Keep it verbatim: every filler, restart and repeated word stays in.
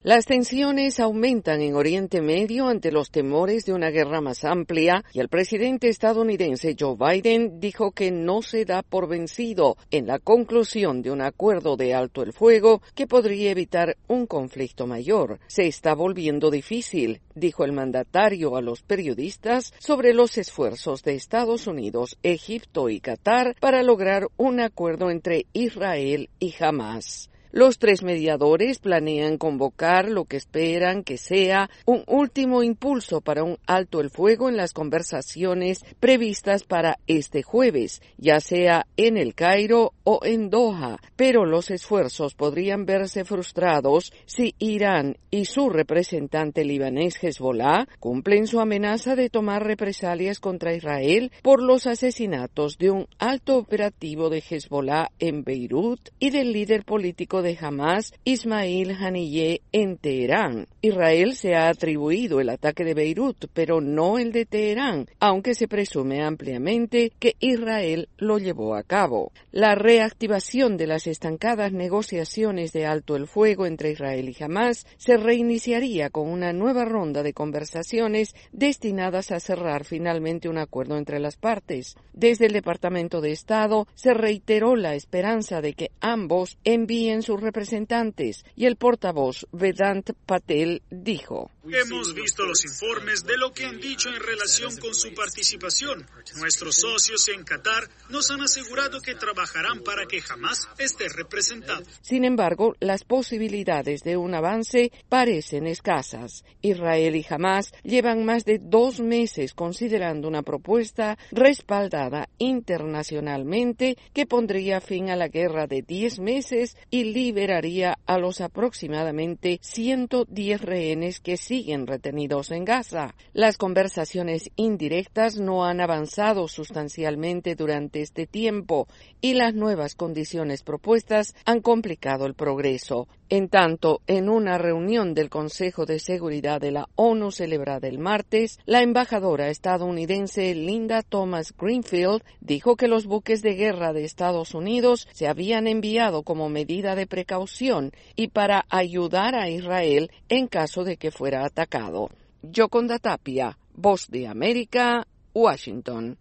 Las tensiones aumentan en Oriente Medio ante los temores de una guerra más amplia y el presidente estadounidense Joe Biden dijo que no se da por vencido en la conclusión de un acuerdo de alto el fuego que podría evitar un conflicto mayor. Se está volviendo difícil, dijo el mandatario a los periodistas sobre los esfuerzos de Estados Unidos, Egipto y Qatar para lograr un acuerdo entre Israel y Hamás. Los tres mediadores planean convocar lo que esperan que sea un último impulso para un alto el fuego en las conversaciones previstas para este jueves, ya sea en El Cairo o en Doha, pero los esfuerzos podrían verse frustrados si Irán y su representante libanés Hezbollah cumplen su amenaza de tomar represalias contra Israel por los asesinatos de un alto operativo de Hezbollah en Beirut y del líder político de Hamás, Ismail Haniyeh, en Teherán. Israel se ha atribuido el ataque de Beirut, pero no el de Teherán, aunque se presume ampliamente que Israel lo llevó a cabo. La reactivación de las estancadas negociaciones de alto el fuego entre Israel y Hamás se reiniciaría con una nueva ronda de conversaciones destinadas a cerrar finalmente un acuerdo entre las partes. Desde el Departamento de Estado se reiteró la esperanza de que ambos envíen sus representantes y el portavoz Vedant Patel dijo: Hemos visto los informes de lo que han dicho en relación con su participación. Nuestros socios en Qatar nos han asegurado que trabajarán para que Hamás esté representado. Sin embargo, las posibilidades de un avance parecen escasas. Israel y Hamás llevan más de dos meses considerando una propuesta respaldada internacionalmente que pondría fin a la guerra de diez meses y liberaría a los aproximadamente ciento diez rehenes que siguen retenidos en Gaza. Las conversaciones indirectas no han avanzado sustancialmente durante este tiempo y las nuevas condiciones propuestas han complicado el progreso. En tanto, en una reunión del Consejo de Seguridad de la ONU celebrada el martes, la embajadora estadounidense Linda Thomas Greenfield dijo que los buques de guerra de Estados Unidos se habían enviado como medida de precaución y para ayudar a Israel en caso de que fuera atacado. Yoconda Tapia, Voz de América, Washington.